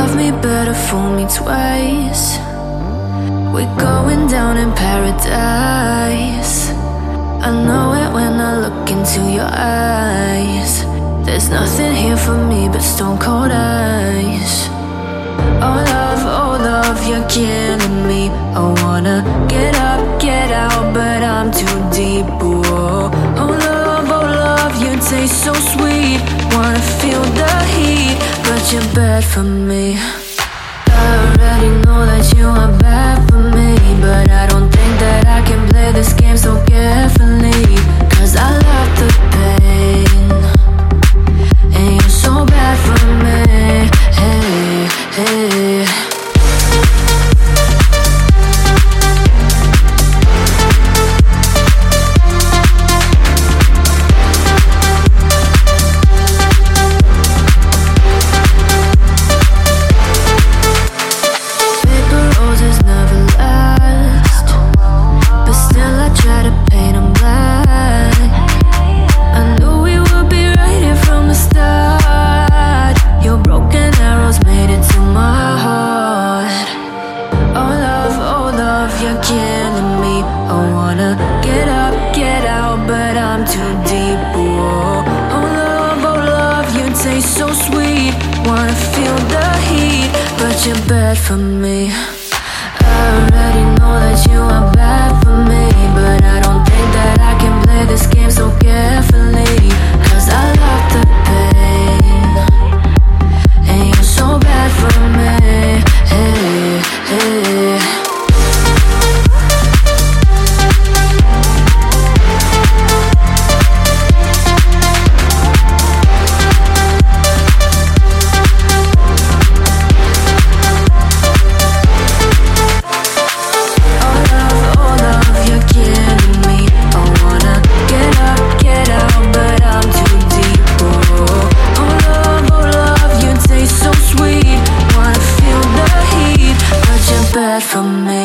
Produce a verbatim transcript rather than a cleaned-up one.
love me better, fool me twice. We're going down in paradise. I know it when I look into your eyes. There's nothing here for me but stone cold ice. Oh love, oh love, you're killing me. I wanna get up, get out, but I'm too deep. Whoa. Oh love, oh love, you taste so sweet. Wanna feel the heat, but you're bad for me. I already know that you are bad for me, but I don't think that I can play this game so carefully. Cause I love the pain, and you're so bad for me. Hey, hey. You're bad for me. I already know that you are bad for me, but I don't think that I can play this game so carefully. Cause I love the pain, and you're so bad for me. Hey, hey. Bad for me.